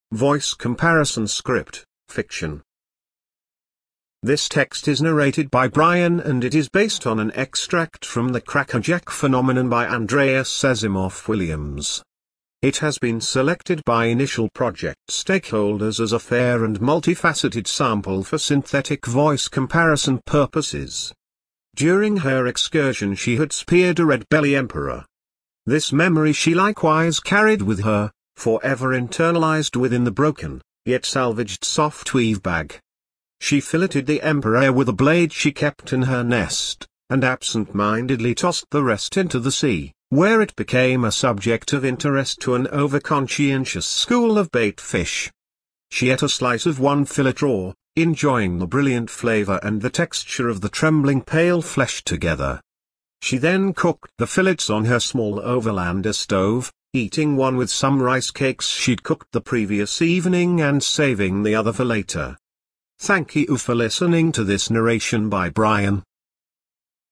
Voice comparison script, fiction. This text is narrated by Brian and it is based on an extract from The Crackerjack Phenomenon by Andreas Asimov Williams. It has been selected by initial project stakeholders as a fair and multifaceted sample for synthetic voice comparison purposes. During her excursion she had speared a red belly emperor. This memory she likewise carried with her, forever internalized within the broken, yet salvaged soft weave bag. She filleted the emperor with a blade she kept in her nest, and absent-mindedly tossed the rest into the sea, where it became a subject of interest to an overconscientious school of bait fish. She ate a slice of one fillet raw, enjoying the brilliant flavor and the texture of the trembling pale flesh together. She then cooked the fillets on her small overlander stove, eating one with some rice cakes she'd cooked the previous evening and saving the other for later. Thank you for listening to this narration by Brian.